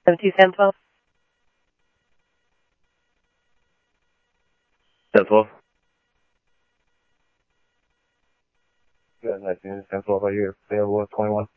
72 Sam 12. Sam 12. Good, 19, Sam 12 right here. Available 21.